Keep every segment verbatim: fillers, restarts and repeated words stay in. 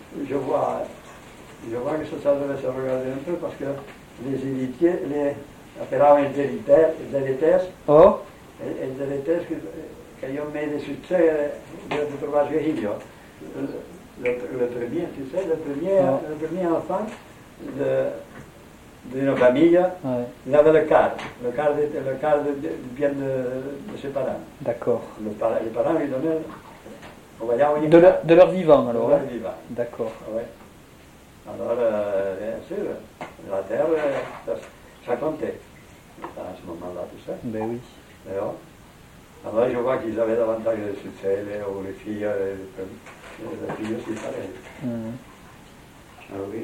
je vois, je vois que ça, ça devait se regarder un peu parce que les héritiers, les opéravano deletes, Oh, e il deletes che, che io mi è successo, ho trovato io, le, le premier, tu sais, le premier, oh. le premier enfant de, d'une famille, Ouais. il avait le quart, le quart, de, le quart de, de, bien de, de ses parents. D'accord. Le, les parents lui donnaient, on va dire, De, leur, de leur vivant alors. de leur hein. vivant. D'accord. Ouais. Alors, euh, bien sûr, la terre, ça, ça comptait à ce moment-là, tout ça. Ben oui. Alors, alors je vois qu'ils avaient davantage de succès, les, ou les filles, les, les filles aussi, pareil. Mmh. Ah oui.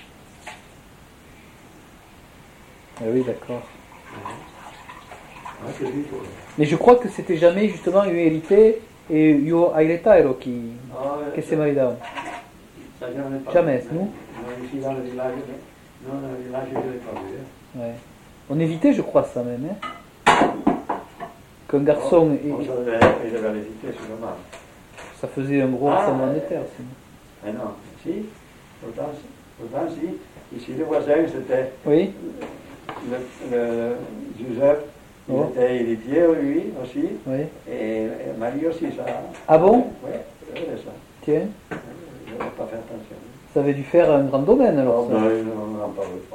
Ben oui, d'accord. Ah, c'est lui, quoi. Mais je crois que c'était jamais justement une hérité et io ai retiro qui, Ah, ouais, che si maritavano. ça, j'en ai pas Jamais, vu. nous Non, ici dans le village, non, dans le village, je ne l'ai pas vu. Hein. Ouais. On évitait, je crois, ça même. Hein. Qu'un garçon, Oh, et, oh, ça devait, il devait l'éviter, sûrement. ça faisait un gros Ah, tremblement de euh, terre. Sinon. Mais non, si, pourtant, pourtant si, ici le voisin, c'était Oui. le, le Giuseppe, il Oh. était héritier, lui aussi, Oui. et, et Marie aussi, ça. Ah bon? Oui, c'est vrai, ça. Tiens, Je n'avais pas fait attention. ça avait dû faire un grand domaine alors. Oh, Ça. ben, on n'en parle